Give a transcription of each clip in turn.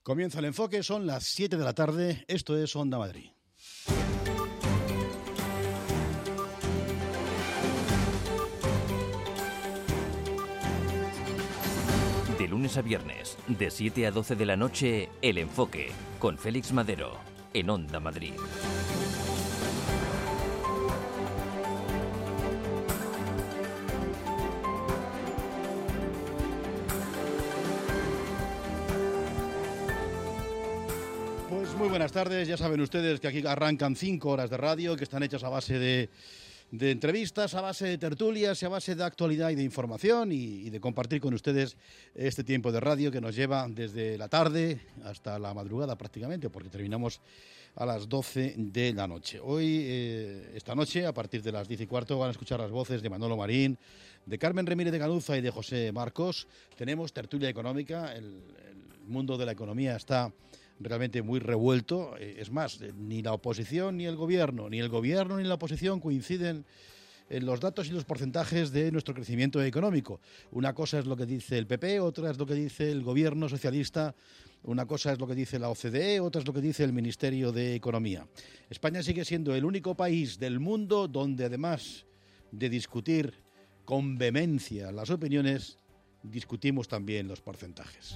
Comienza el enfoque, son las 7 de la tarde, esto es Onda Madrid. De lunes a viernes, de 7 a 12 de la noche, El Enfoque, con Félix Madero, en Onda Madrid. Pues muy buenas tardes, ya saben ustedes que aquí arrancan 5 horas de radio que están hechas a base de entrevistas, a base de tertulias y a base de actualidad y de información y de compartir con ustedes este tiempo de radio que nos lleva desde la tarde hasta la madrugada prácticamente, porque terminamos a las 12 de la noche. Hoy, esta noche, a partir de las 10:15, van a escuchar las voces de Manolo Marín, de Carmen Remírez de Ganuza y de José Marcos. Tenemos tertulia económica, el mundo de la economía está realmente muy revuelto. Es más, ni la oposición ni el gobierno ni la oposición coinciden en los datos y los porcentajes de nuestro crecimiento económico. Una cosa es lo que dice el PP, otra es lo que dice el gobierno socialista, una cosa es lo que dice la OCDE, otra es lo que dice el Ministerio de Economía. España sigue siendo el único país del mundo donde, además de discutir con vehemencia las opiniones, discutimos también los porcentajes.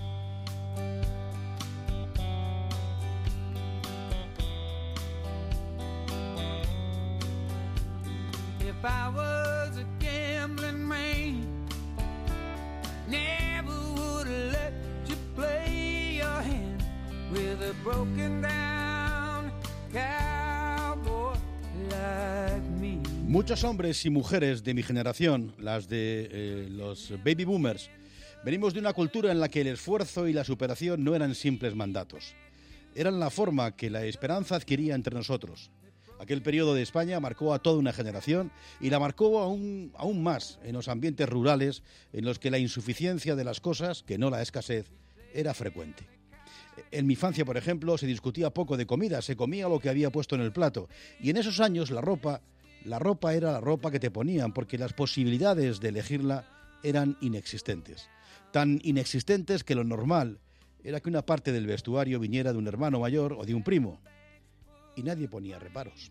If I was a gambling man, never would let you play your hand with a broken down cowboy like me. Muchos hombres y mujeres de mi generación, las de los baby boomers, venimos de una cultura en la que el esfuerzo y la superación no eran simples mandatos. Eran la forma que la esperanza adquiría entre nosotros. Aquel periodo de España marcó a toda una generación y la marcó aún más en los ambientes rurales en los que la insuficiencia de las cosas, que no la escasez, era frecuente. En mi infancia, por ejemplo, se discutía poco de comida, se comía lo que había puesto en el plato. Y en esos años la ropa era la ropa que te ponían, porque las posibilidades de elegirla eran inexistentes. Tan inexistentes que lo normal era que una parte del vestuario viniera de un hermano mayor o de un primo. Y nadie ponía reparos.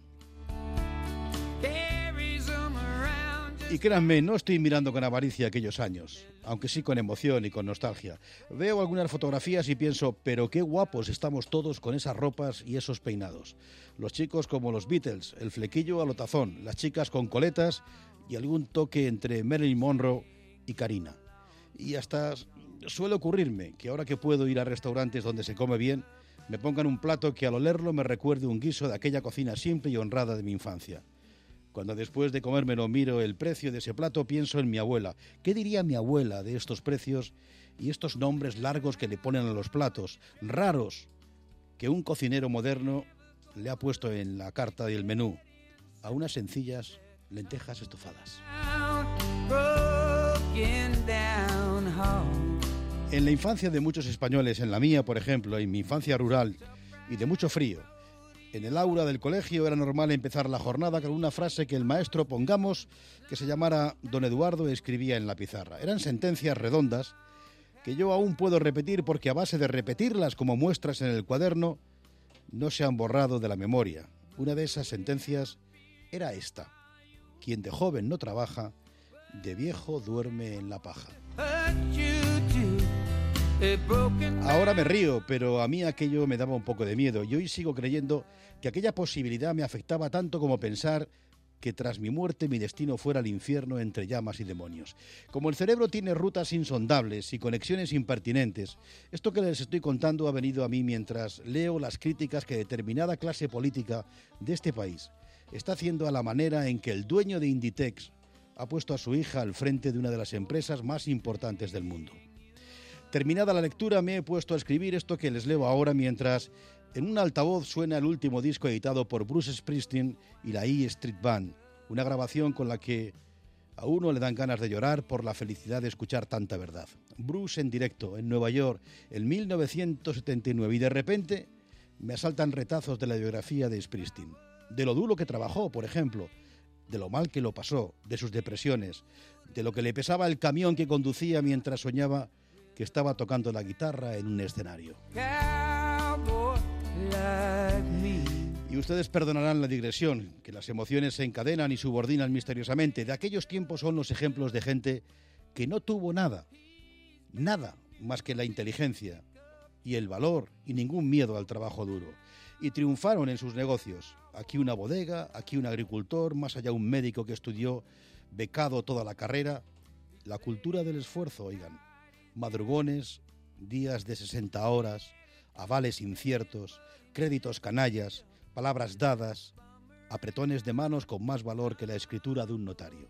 Y créanme, no estoy mirando con avaricia aquellos años, aunque sí con emoción y con nostalgia. Veo algunas fotografías y pienso, pero qué guapos estamos todos con esas ropas y esos peinados. Los chicos como los Beatles, el flequillo a lo tazón, las chicas con coletas y algún toque entre Marilyn Monroe y Karina. Y hasta suele ocurrirme que ahora que puedo ir a restaurantes donde se come bien, me pongan un plato que al olerlo me recuerde un guiso de aquella cocina simple y honrada de mi infancia. Cuando después de comérmelo miro el precio de ese plato, pienso en mi abuela. ¿Qué diría mi abuela de estos precios y estos nombres largos que le ponen a los platos, raros, que un cocinero moderno le ha puesto en la carta del menú a unas sencillas lentejas estofadas? En la infancia de muchos españoles, en la mía, por ejemplo, en mi infancia rural y de mucho frío, en el aula del colegio era normal empezar la jornada con una frase que el maestro, pongamos, que se llamara Don Eduardo, escribía en la pizarra. Eran sentencias redondas que yo aún puedo repetir porque a base de repetirlas como muestras en el cuaderno, no se han borrado de la memoria. Una de esas sentencias era esta: quien de joven no trabaja, de viejo duerme en la paja. Ahora me río, pero a mí aquello me daba un poco de miedo y hoy sigo creyendo que aquella posibilidad me afectaba tanto como pensar que tras mi muerte mi destino fuera el infierno entre llamas y demonios. Como el cerebro tiene rutas insondables y conexiones impertinentes, esto que les estoy contando ha venido a mí mientras leo las críticas que determinada clase política de este país está haciendo a la manera en que el dueño de Inditex ha puesto a su hija al frente de una de las empresas más importantes del mundo. Terminada la lectura, me he puesto a escribir esto que les leo ahora mientras en un altavoz suena el último disco editado por Bruce Springsteen y la E Street Band, una grabación con la que a uno le dan ganas de llorar por la felicidad de escuchar tanta verdad. Bruce en directo en Nueva York en 1979 y de repente me asaltan retazos de la biografía de Springsteen, de lo duro que trabajó, por ejemplo, de lo mal que lo pasó, de sus depresiones, de lo que le pesaba el camión que conducía mientras soñaba que estaba tocando la guitarra en un escenario. Cowboy like me. Y ustedes perdonarán la digresión, que las emociones se encadenan y subordinan misteriosamente. De aquellos tiempos son los ejemplos de gente que no tuvo nada más que la inteligencia y el valor y ningún miedo al trabajo duro. Y triunfaron en sus negocios. Aquí una bodega, aquí un agricultor, más allá un médico que estudió becado toda la carrera. La cultura del esfuerzo, oigan. Madrugones, días de 60 horas, avales inciertos, créditos canallas, palabras dadas, apretones de manos con más valor que la escritura de un notario.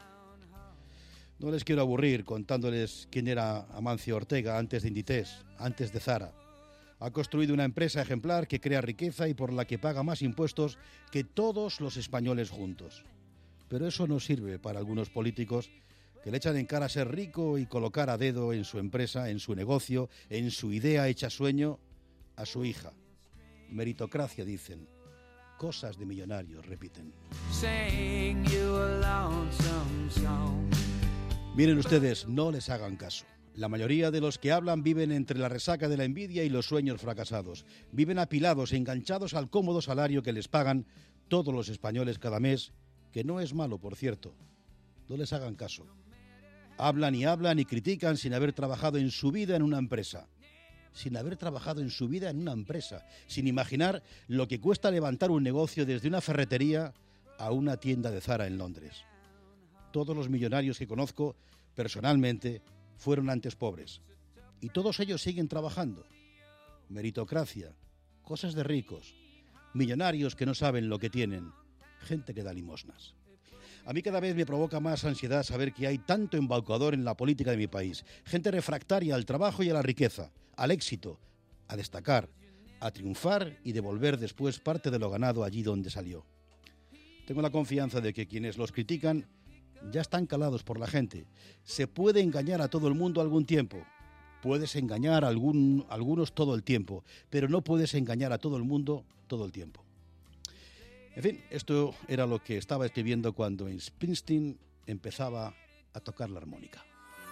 No les quiero aburrir contándoles quién era Amancio Ortega antes de Inditex, antes de Zara. Ha construido una empresa ejemplar que crea riqueza y por la que paga más impuestos que todos los españoles juntos. Pero eso no sirve para algunos políticos que le echan en cara ser rico y colocar a dedo en su empresa, en su negocio, en su idea hecha sueño, a su hija. Meritocracia, dicen. Cosas de millonarios, repiten. Sing you a lonesome song. Miren ustedes, no les hagan caso. La mayoría de los que hablan viven entre la resaca de la envidia y los sueños fracasados. Viven apilados, enganchados al cómodo salario que les pagan todos los españoles cada mes, que no es malo, por cierto. No les hagan caso. Hablan y critican sin haber trabajado en su vida en una empresa. Sin haber trabajado en su vida en una empresa. Sin imaginar lo que cuesta levantar un negocio desde una ferretería a una tienda de Zara en Londres. Todos los millonarios que conozco personalmente fueron antes pobres. Y todos ellos siguen trabajando. Meritocracia, cosas de ricos, millonarios que no saben lo que tienen, gente que da limosnas. A mí cada vez me provoca más ansiedad saber que hay tanto embaucador en la política de mi país. Gente refractaria al trabajo y a la riqueza, al éxito, a destacar, a triunfar y devolver después parte de lo ganado allí donde salió. Tengo la confianza de que quienes los critican ya están calados por la gente. Se puede engañar a todo el mundo algún tiempo. Puedes engañar a algunos todo el tiempo, pero no puedes engañar a todo el mundo todo el tiempo. En fin, esto era lo que estaba escribiendo cuando Springsteen empezaba a tocar la armónica.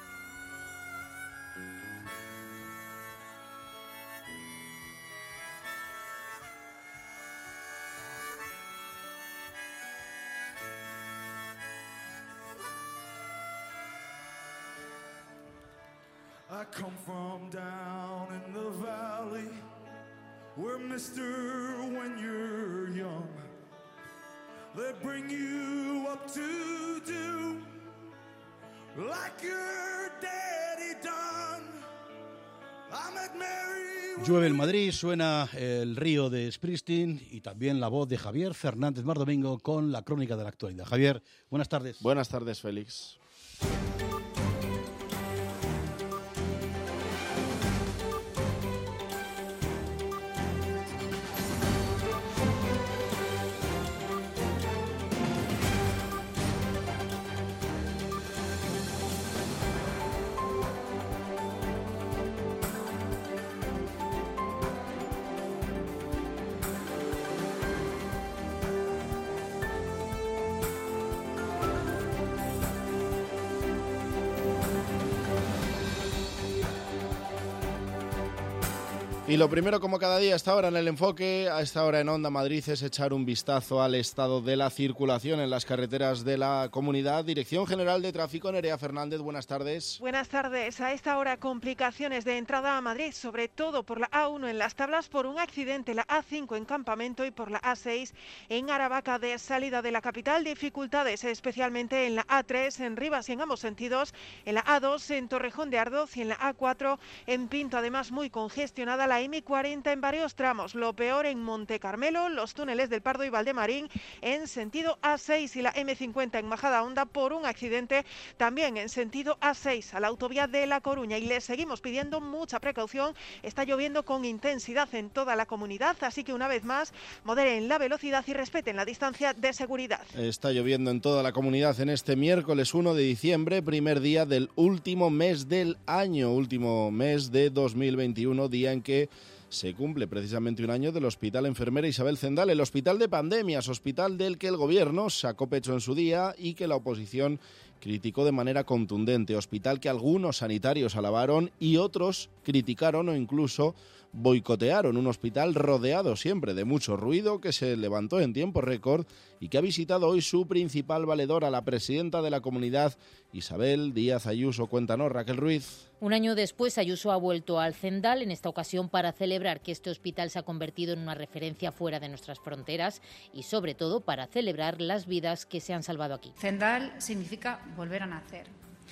I come from down in the valley where mister, when you're young, they bring you up to do like your daddy done. I met Mary. Llueve en Madrid, suena el río de Springsteen y también la voz de Javier Fernández Mar Domingo con la crónica de la actualidad. Javier, buenas tardes. Buenas tardes, Félix. Y lo primero, como cada día, a esta hora en el enfoque, a esta hora en Onda Madrid, es echar un vistazo al estado de la circulación en las carreteras de la comunidad. Dirección General de Tráfico, Nerea Fernández, buenas tardes. Buenas tardes. A esta hora, complicaciones de entrada a Madrid, sobre todo por la A1 en Las Tablas, por un accidente, la A5 en Campamento y por la A6 en Aravaca de salida de la capital. Dificultades especialmente en la A3 en Rivas y en ambos sentidos, en la A2 en Torrejón de Ardoz y en la A4 en Pinto. Además, muy congestionada la M40 en varios tramos. Lo peor en Monte Carmelo, los túneles del Pardo y Valdemarín en sentido A6 y la M50 en Majadahonda por un accidente también en sentido A6 a la autovía de La Coruña. Y les seguimos pidiendo mucha precaución. Está lloviendo con intensidad en toda la comunidad, así que una vez más moderen la velocidad y respeten la distancia de seguridad. Está lloviendo en toda la comunidad en este miércoles 1 de diciembre, primer día del último mes del año, último mes de 2021, día en que que se cumple precisamente un año del Hospital Enfermera Isabel Zendal, el hospital de pandemias, hospital del que el gobierno sacó pecho en su día y que la oposición criticó de manera contundente, hospital que algunos sanitarios alabaron y otros criticaron o incluso boicotearon, un hospital rodeado siempre de mucho ruido que se levantó en tiempo récord y que ha visitado hoy su principal valedora, la presidenta de la comunidad, Isabel Díaz Ayuso. Cuéntanos, Raquel Ruiz. Un año después, Ayuso ha vuelto al Zendal, en esta ocasión para celebrar que este hospital se ha convertido en una referencia fuera de nuestras fronteras y, sobre todo, para celebrar las vidas que se han salvado aquí. Zendal significa volver a nacer.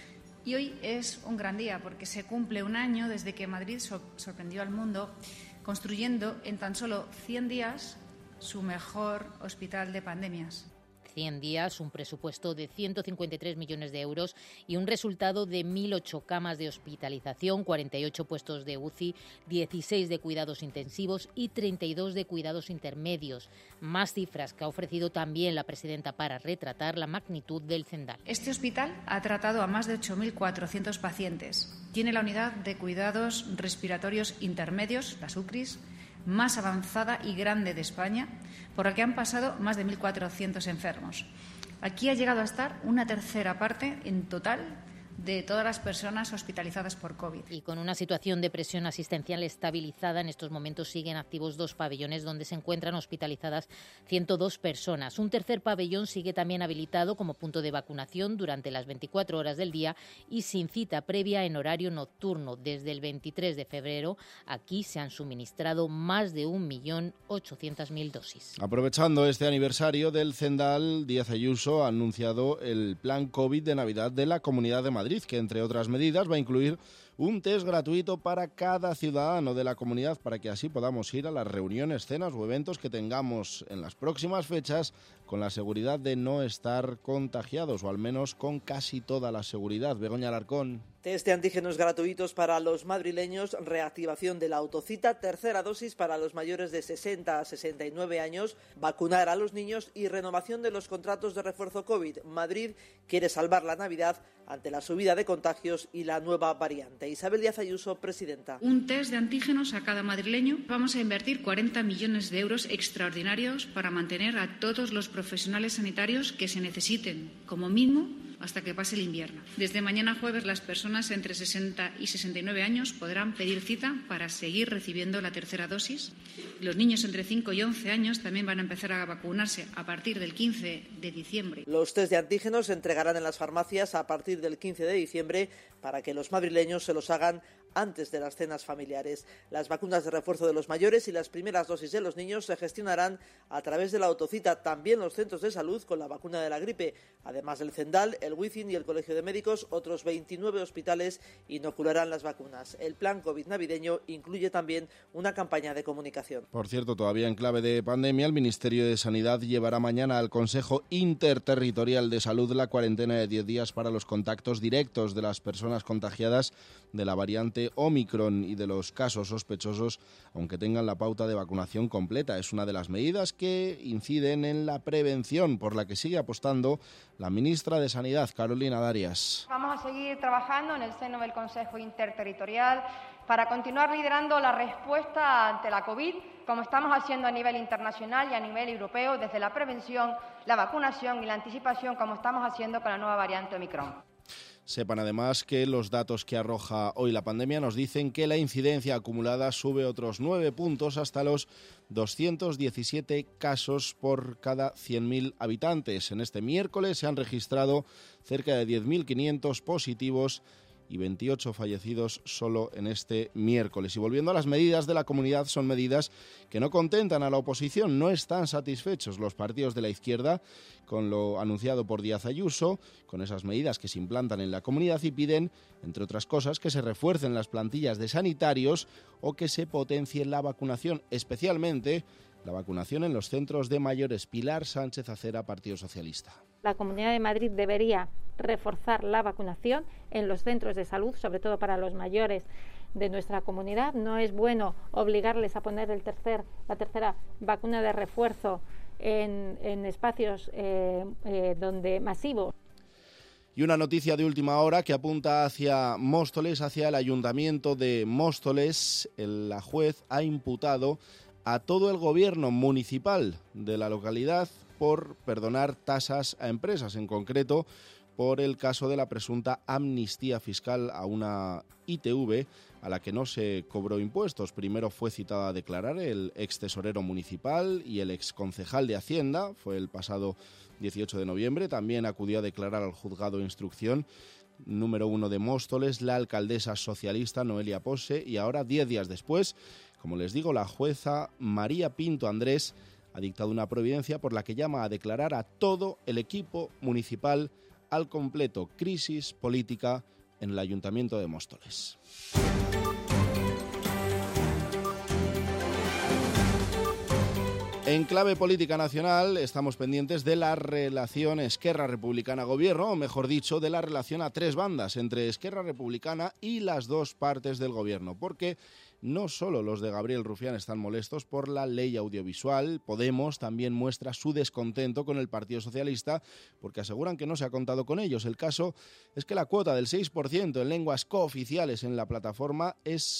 Y hoy es un gran día porque se cumple un año desde que Madrid sorprendió al mundo construyendo en tan solo 100 días su mejor hospital de pandemias. 100 días, un presupuesto de 153 millones de euros y un resultado de 1.008 camas de hospitalización, 48 puestos de UCI, 16 de cuidados intensivos y 32 de cuidados intermedios. Más cifras que ha ofrecido también la presidenta para retratar la magnitud del Zendal. Este hospital ha tratado a más de 8.400 pacientes. Tiene la unidad de cuidados respiratorios intermedios, las UCRIs, más avanzada y grande de España, por la que han pasado más de 1.400 enfermos. Aquí ha llegado a estar una tercera parte en total de todas las personas hospitalizadas por COVID. Y con una situación de presión asistencial estabilizada, en estos momentos siguen activos 2 pabellones donde se encuentran hospitalizadas 102 personas. Un tercer pabellón sigue también habilitado como punto de vacunación durante las 24 horas del día y sin cita previa en horario nocturno. Desde el 23 de febrero, aquí se han suministrado más de 1.800.000 dosis. Aprovechando este aniversario del Zendal, Díaz Ayuso ha anunciado el plan COVID de Navidad de la Comunidad de Madrid, que entre otras medidas va a incluir un test gratuito para cada ciudadano de la comunidad para que así podamos ir a las reuniones, cenas o eventos que tengamos en las próximas fechas con la seguridad de no estar contagiados, o al menos con casi toda la seguridad. Begoña Alarcón. Test de antígenos gratuitos para los madrileños, reactivación de la autocita, tercera dosis para los mayores de 60 a 69 años, vacunar a los niños y renovación de los contratos de refuerzo COVID. Madrid quiere salvar la Navidad ante la subida de contagios y la nueva variante. Isabel Díaz Ayuso, presidenta. Un test de antígenos a cada madrileño. Vamos a invertir 40 millones de euros extraordinarios para mantener a todos los profesionales sanitarios que se necesiten, como mínimo, hasta que pase el invierno. Desde mañana jueves, las personas entre 60 y 69 años podrán pedir cita para seguir recibiendo la tercera dosis. Los niños entre 5 y 11 años también van a empezar a vacunarse a partir del 15 de diciembre. Los test de antígenos se entregarán en las farmacias a partir del 15 de diciembre para que los madrileños se los hagan antes de las cenas familiares. Las vacunas de refuerzo de los mayores y las primeras dosis de los niños se gestionarán a través de la autocita. También los centros de salud con la vacuna de la gripe. Además del Zendal, el Wizzing y el Colegio de Médicos, otros 29 hospitales inocularán las vacunas. El plan COVID navideño incluye también una campaña de comunicación. Por cierto, todavía en clave de pandemia, el Ministerio de Sanidad llevará mañana al Consejo Interterritorial de Salud la cuarentena de 10 días para los contactos directos de las personas contagiadas de la variante Omicron y de los casos sospechosos, aunque tengan la pauta de vacunación completa. Es una de las medidas que inciden en la prevención, por la que sigue apostando la ministra de Sanidad, Carolina Darias. Vamos a seguir trabajando en el seno del Consejo Interterritorial para continuar liderando la respuesta ante la COVID, como estamos haciendo a nivel internacional y a nivel europeo, desde la prevención, la vacunación y la anticipación, como estamos haciendo con la nueva variante Omicron. Sepan además que los datos que arroja hoy la pandemia nos dicen que la incidencia acumulada sube otros 9 puntos hasta los 217 casos por cada 100.000 habitantes. En este miércoles se han registrado cerca de 10.500 positivos y 28 fallecidos solo en este miércoles. Y volviendo a las medidas de la comunidad, son medidas que no contentan a la oposición. No están satisfechos los partidos de la izquierda con lo anunciado por Díaz Ayuso, con esas medidas que se implantan en la comunidad, y piden, entre otras cosas, que se refuercen las plantillas de sanitarios o que se potencie la vacunación, especialmente la vacunación en los centros de mayores. Pilar Sánchez Acera, Partido Socialista. La Comunidad de Madrid debería reforzar la vacunación en los centros de salud, sobre todo para los mayores de nuestra comunidad. No es bueno obligarles a poner la tercera vacuna de refuerzo en espacios donde masivos. Y una noticia de última hora que apunta hacia Móstoles, hacia el Ayuntamiento de Móstoles. La juez ha imputado a todo el gobierno municipal de la localidad por perdonar tasas a empresas, en concreto por el caso de la presunta amnistía fiscal a una ITV a la que no se cobró impuestos. Primero fue citado a declarar el ex tesorero municipal y el ex concejal de Hacienda, fue el pasado 18 de noviembre. También acudió a declarar al juzgado de instrucción número 1 de Móstoles la alcaldesa socialista Noelia Pose, y ahora, 10 días después, como les digo, la jueza María Pinto Andrés ha dictado una providencia por la que llama a declarar a todo el equipo municipal al completo. Crisis política en el Ayuntamiento de Móstoles. En clave política nacional estamos pendientes de la relación Esquerra Republicana-Gobierno, o mejor dicho, de la relación a tres bandas entre Esquerra Republicana y las dos partes del Gobierno, porque no solo los de Gabriel Rufián están molestos por la ley audiovisual. Podemos también muestra su descontento con el Partido Socialista porque aseguran que no se ha contado con ellos. El caso es que la cuota del 6% en lenguas cooficiales en las plataformas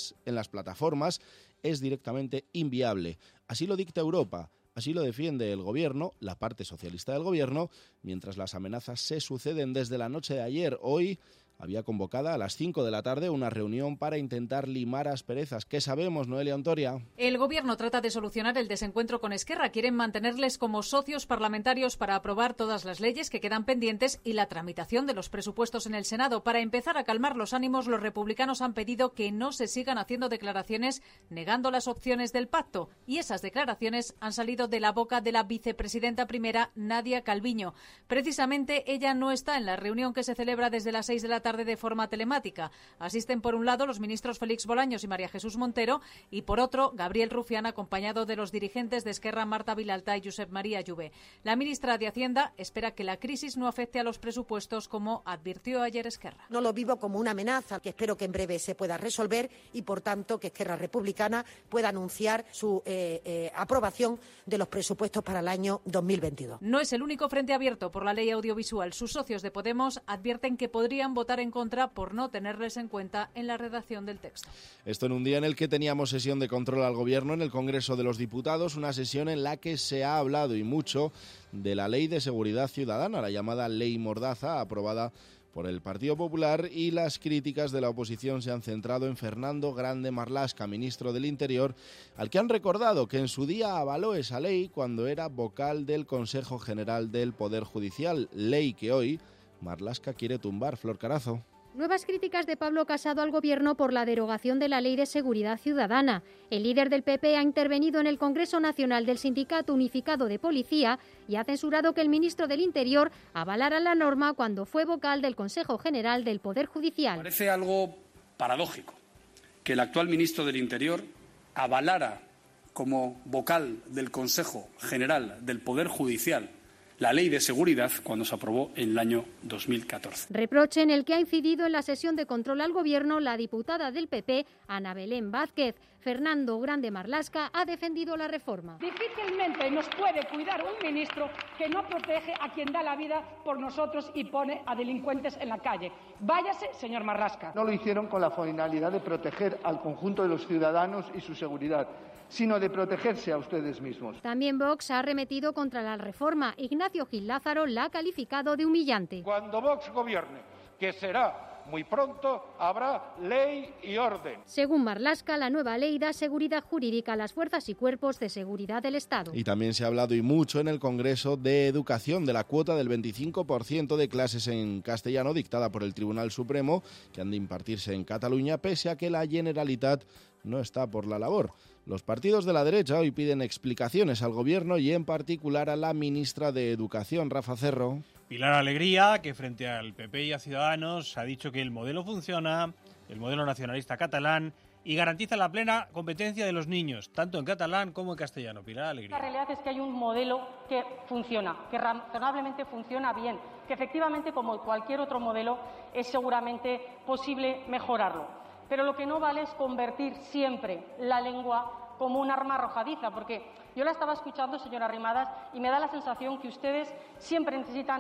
es directamente inviable. Así lo dicta Europa. Así lo defiende el Gobierno, la parte socialista del Gobierno, mientras las amenazas se suceden desde la noche de ayer. Hoy había convocada a las 5 de la tarde una reunión para intentar limar asperezas. ¿Qué sabemos, Noelia Ontoria? El Gobierno trata de solucionar el desencuentro con Esquerra. Quieren mantenerles como socios parlamentarios para aprobar todas las leyes que quedan pendientes y la tramitación de los presupuestos en el Senado. Para empezar a calmar los ánimos, los republicanos han pedido que no se sigan haciendo declaraciones negando las opciones del pacto. Y esas declaraciones han salido de la boca de la vicepresidenta primera, Nadia Calviño. Precisamente ella no está en la reunión que se celebra desde las 6 de la tarde de forma telemática. Asisten por un lado los ministros Félix Bolaños y María Jesús Montero y por otro Gabriel Rufián, acompañado de los dirigentes de Esquerra, Marta Vilalta y Josep María Lluvé. La ministra de Hacienda espera que la crisis no afecte a los presupuestos, como advirtió ayer Esquerra. No lo vivo como una amenaza, que espero que en breve se pueda resolver y, por tanto, que Esquerra Republicana pueda anunciar su aprobación de los presupuestos para el año 2022. No es el único frente abierto por la ley audiovisual. Sus socios de Podemos advierten que podrían votar en contra por no tenerles en cuenta en la redacción del texto. Esto en un día en el que teníamos sesión de control al Gobierno en el Congreso de los Diputados, una sesión en la que se ha hablado y mucho de la Ley de Seguridad Ciudadana, la llamada Ley Mordaza, aprobada por el Partido Popular, y las críticas de la oposición se han centrado en Fernando Grande Marlaska, ministro del Interior, al que han recordado que en su día avaló esa ley cuando era vocal del Consejo General del Poder Judicial, ley que hoy Marlaska quiere tumbar. Flor Carazo. Nuevas críticas de Pablo Casado al Gobierno por la derogación de la Ley de Seguridad Ciudadana. El líder del PP ha intervenido en el Congreso Nacional del Sindicato Unificado de Policía y ha censurado que el ministro del Interior avalara la norma cuando fue vocal del Consejo General del Poder Judicial. Parece algo paradójico que el actual ministro del Interior avalara como vocal del Consejo General del Poder Judicial la Ley de Seguridad cuando se aprobó en el año 2014. Reproche en el que ha incidido en la sesión de control al Gobierno la diputada del PP, Ana Belén Vázquez. Fernando Grande Marlaska ha defendido la reforma. Difícilmente nos puede cuidar un ministro que no protege a quien da la vida por nosotros y pone a delincuentes en la calle. Váyase, señor Marlaska. No lo hicieron con la finalidad de proteger al conjunto de los ciudadanos y su seguridad, sino de protegerse a ustedes mismos. También Vox ha arremetido contra la reforma. Ignacio Gil Lázaro la ha calificado de humillante. Cuando Vox gobierne, que será muy pronto, habrá ley y orden. Según Marlaska, la nueva ley da seguridad jurídica a las fuerzas y cuerpos de seguridad del Estado. Y también se ha hablado y mucho en el Congreso de Educación de la cuota del 25% de clases en castellano dictada por el Tribunal Supremo, que han de impartirse en Cataluña, pese a que la Generalitat no está por la labor. Los partidos de la derecha hoy piden explicaciones al Gobierno y en particular a la ministra de Educación, Rafa Cerro. Pilar Alegría, que frente al PP y a Ciudadanos ha dicho que el modelo funciona, el modelo nacionalista catalán, y garantiza la plena competencia de los niños, tanto en catalán como en castellano. Pilar Alegría. La realidad es que hay un modelo que funciona, que razonablemente funciona bien, que efectivamente, como cualquier otro modelo, es seguramente posible mejorarlo. Pero lo que no vale es convertir siempre la lengua como un arma arrojadiza, porque yo la estaba escuchando, señora Arrimadas, y me da la sensación que ustedes siempre necesitan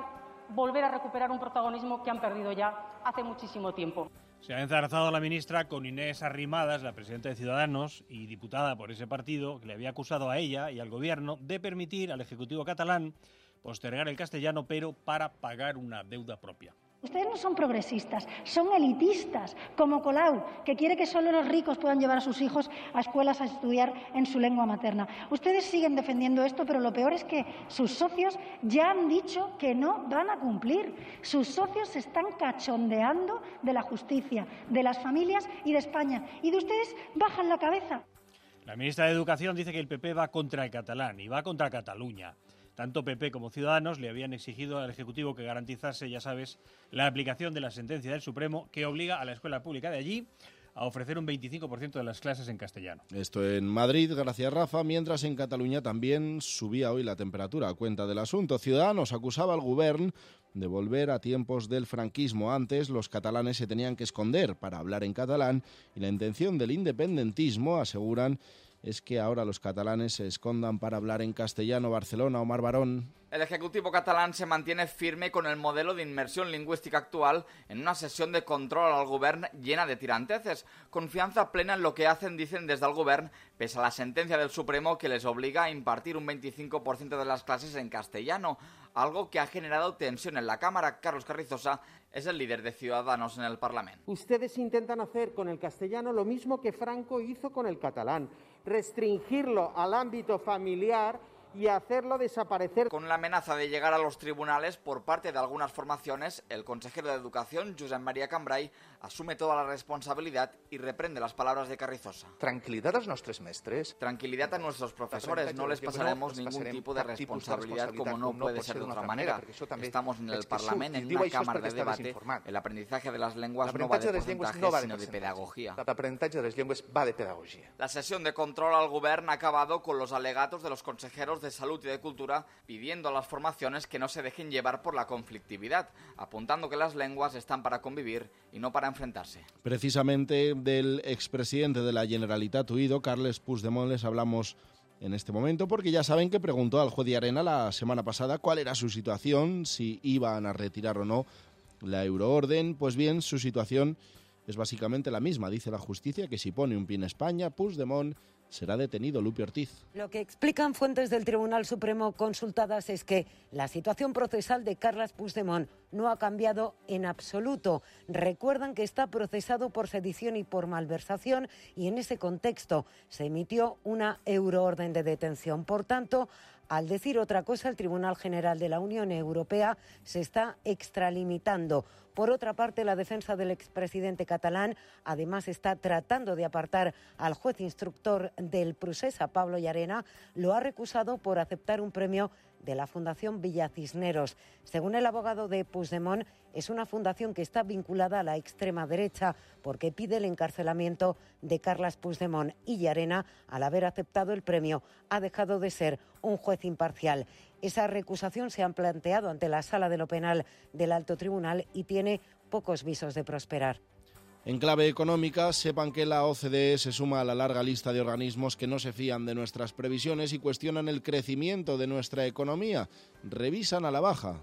volver a recuperar un protagonismo que han perdido ya hace muchísimo tiempo. Se ha enzarzado la ministra con Inés Arrimadas, la presidenta de Ciudadanos y diputada por ese partido, que le había acusado a ella y al Gobierno de permitir al Ejecutivo catalán postergar el castellano, pero para pagar una deuda propia. Ustedes no son progresistas, son elitistas, como Colau, que quiere que solo los ricos puedan llevar a sus hijos a escuelas a estudiar en su lengua materna. Ustedes siguen defendiendo esto, pero lo peor es que sus socios ya han dicho que no van a cumplir. Sus socios se están cachondeando de la justicia, de las familias y de España. Y de ustedes bajan la cabeza. La ministra de Educación dice que el PP va contra el catalán y va contra Cataluña. Tanto PP como Ciudadanos le habían exigido al Ejecutivo que garantizase, ya sabes, la aplicación de la sentencia del Supremo que obliga a la escuela pública de allí a ofrecer un 25% de las clases en castellano. Esto en Madrid, gracias Rafa, mientras en Cataluña también subía hoy la temperatura a cuenta del asunto. Ciudadanos acusaba al Govern de volver a tiempos del franquismo. Antes los catalanes se tenían que esconder para hablar en catalán y la intención del independentismo, aseguran, es que ahora los catalanes se escondan para hablar en castellano. Barcelona, Omar Barón. El Ejecutivo catalán se mantiene firme con el modelo de inmersión lingüística actual en una sesión de control al Govern llena de tiranteces. Confianza plena en lo que hacen, dicen desde el Govern, pese a la sentencia del Supremo que les obliga a impartir un 25% de las clases en castellano, algo que ha generado tensión en la Cámara. Carlos Carrizosa es el líder de Ciudadanos en el Parlamento. Ustedes intentan hacer con el castellano lo mismo que Franco hizo con el catalán, restringirlo al ámbito familiar y hacerlo desaparecer. Con la amenaza de llegar a los tribunales por parte de algunas formaciones, el consejero de Educación, Josep María Cambray, asume toda la responsabilidad y reprende las palabras de Carrizosa. Tranquilidad als nostres mestres. Tranquilidad a nuestros profesores, no les pasaremos ningún tipo de responsabilidad como no puede ser de otra manera. Estamos en el Parlamento, en una cámara de debate. El aprendizaje de las lenguas no va de porcentajes, sino de pedagogía. L'aprenentatge de les llengües va de pedagogia. La sesión de control al Govern ha acabado con los alegatos de los consejeros de Salud y de Cultura pidiendo a las formaciones que no se dejen llevar por la conflictividad, apuntando que las lenguas están para convivir y no para enfrentarse. Precisamente del expresidente de la Generalitat huido, Carles Puigdemont, les hablamos en este momento porque ya saben que preguntó al juez Llarena la semana pasada cuál era su situación, si iban a retirar o no la euroorden. Pues bien, su situación es básicamente la misma. Dice la justicia que si pone un pie en España, Puigdemont será detenido. Lupi Ortiz. Lo que explican fuentes del Tribunal Supremo consultadas es que la situación procesal de Carles Puigdemont no ha cambiado en absoluto. Recuerdan que está procesado por sedición y por malversación y en ese contexto se emitió una euroorden de detención. Por tanto, al decir otra cosa, el Tribunal General de la Unión Europea se está extralimitando. Por otra parte, la defensa del expresidente catalán además está tratando de apartar al juez instructor del Procés, a Pablo Llarena. Lo ha recusado por aceptar un premio de la Fundación Villa Cisneros. Según el abogado de Puigdemont, es una fundación que está vinculada a la extrema derecha porque pide el encarcelamiento de Carles Puigdemont y Llarena, al haber aceptado el premio, ha dejado de ser un juez imparcial. Esa recusación se ha planteado ante la Sala de lo Penal del Alto Tribunal y tiene pocos visos de prosperar. En clave económica, sepan que la OCDE se suma a la larga lista de organismos que no se fían de nuestras previsiones y cuestionan el crecimiento de nuestra economía. Revisan a la baja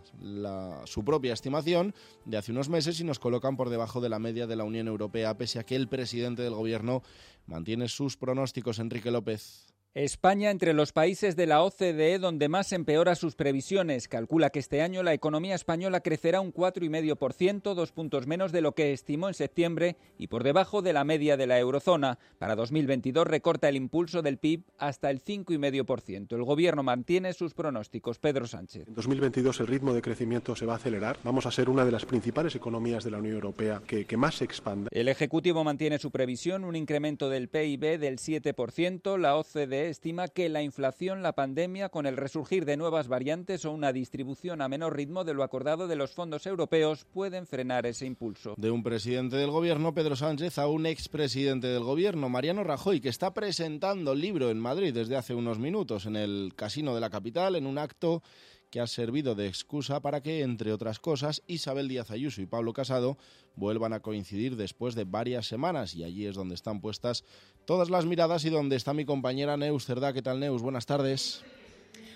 su propia estimación de hace unos meses y nos colocan por debajo de la media de la Unión Europea, pese a que el presidente del Gobierno mantiene sus pronósticos. Enrique López. España entre los países de la OCDE donde más empeora sus previsiones. Calcula que este año la economía española crecerá un 4,5%, 2 puntos menos de lo que estimó en septiembre y por debajo de la media de la eurozona. Para 2022 recorta el impulso del PIB hasta el 5,5%. El Gobierno mantiene sus pronósticos. Pedro Sánchez. En 2022 el ritmo de crecimiento se va a acelerar. Vamos a ser una de las principales economías de la Unión Europea que más se expanda. El Ejecutivo mantiene su previsión, un incremento del PIB del 7%. La OCDE estima que la inflación, la pandemia, con el resurgir de nuevas variantes o una distribución a menor ritmo de lo acordado de los fondos europeos pueden frenar ese impulso. De un presidente del Gobierno, Pedro Sánchez, a un expresidente del Gobierno, Mariano Rajoy, que está presentando el libro en Madrid desde hace unos minutos en el Casino de la capital, en un acto que ha servido de excusa para que, entre otras cosas, Isabel Díaz Ayuso y Pablo Casado vuelvan a coincidir después de varias semanas. Y allí es donde están puestas todas las miradas y donde está mi compañera Neus Cerdá. ¿Qué tal, Neus? Buenas tardes.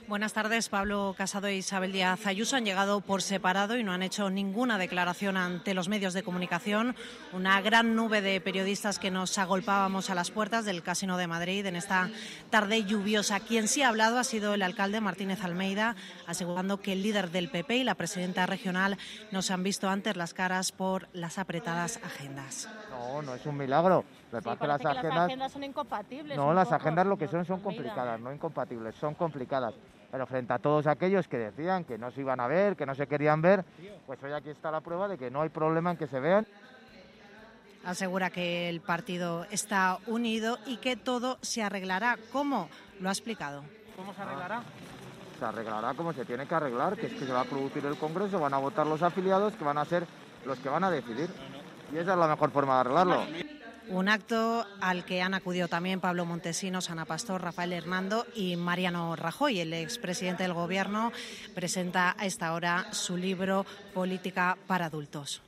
Buenas tardes. Pablo Casado e Isabel Díaz Ayuso han llegado por separado y no han hecho ninguna declaración ante los medios de comunicación. Una gran nube de periodistas que nos agolpábamos a las puertas del Casino de Madrid en esta tarde lluviosa. Quien sí ha hablado ha sido el alcalde Martínez Almeida, asegurando que el líder del PP y la presidenta regional no se han visto antes las caras por las apretadas agendas. No es un milagro. Sí, parece las agendas son incompatibles. No, las agendas lo que son complicadas, no incompatibles, son complicadas. Pero frente a todos aquellos que decían que no se iban a ver, que no se querían ver, pues hoy aquí está la prueba de que no hay problema en que se vean. Asegura que el partido está unido y que todo se arreglará. ¿Cómo? Lo ha explicado. ¿Cómo se arreglará? Se arreglará como se tiene que arreglar, que es que se va a producir el Congreso, van a votar los afiliados, que van a ser los que van a decidir. Y esa es la mejor forma de arreglarlo. Un acto al que han acudido también Pablo Montesinos, Ana Pastor, Rafael Hernando y Mariano Rajoy. El expresidente del Gobierno presenta a esta hora su libro Política para adultos.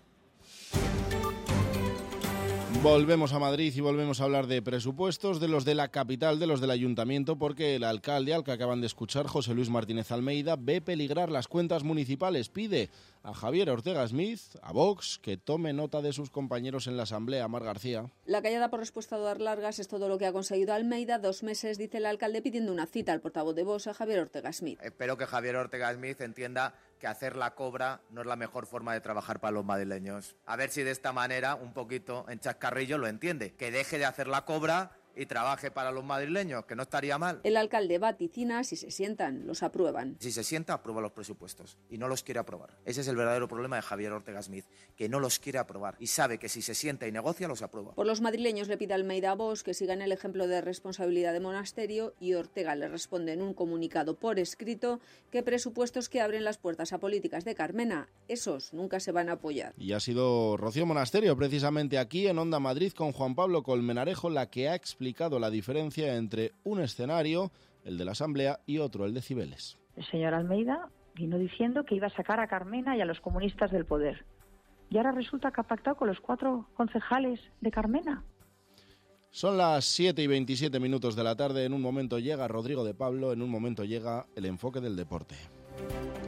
Volvemos a Madrid y volvemos a hablar de presupuestos, de los de la capital, de los del ayuntamiento, porque el alcalde, al que acaban de escuchar, José Luis Martínez Almeida, ve peligrar las cuentas municipales. Pide a Javier Ortega Smith, a Vox, que tome nota de sus compañeros en la Asamblea. Mar García. La callada por respuesta a dar largas es todo lo que ha conseguido Almeida. 2 meses, dice el alcalde, pidiendo una cita al portavoz de Vox, a Javier Ortega Smith. Espero que Javier Ortega Smith entienda que hacer la cobra no es la mejor forma de trabajar para los madrileños. A ver si de esta manera, un poquito en chascarrillo, lo entiende. Que deje de hacer la cobra y trabaje para los madrileños, que no estaría mal. El alcalde vaticina: si se sientan, los aprueban. Si se sienta, aprueba los presupuestos y no los quiere aprobar. Ese es el verdadero problema de Javier Ortega Smith, que no los quiere aprobar y sabe que si se sienta y negocia, los aprueba. Por los madrileños le pide a Almeida a Vox que sigan el ejemplo de responsabilidad de Monasterio, y Ortega le responde en un comunicado por escrito que presupuestos que abren las puertas a políticas de Carmena, esos nunca se van a apoyar. Y ha sido Rocío Monasterio, precisamente aquí en Onda Madrid, con Juan Pablo Colmenarejo, la que ha explicado la diferencia entre un escenario, el de la Asamblea, y otro, el de Cibeles. El señor Almeida vino diciendo que iba a sacar a Carmena y a los comunistas del poder. Y ahora resulta que ha pactado con los 4 concejales de Carmena. Son las 7:27 de la tarde. En un momento llega Rodrigo de Pablo, en un momento llega el enfoque del deporte.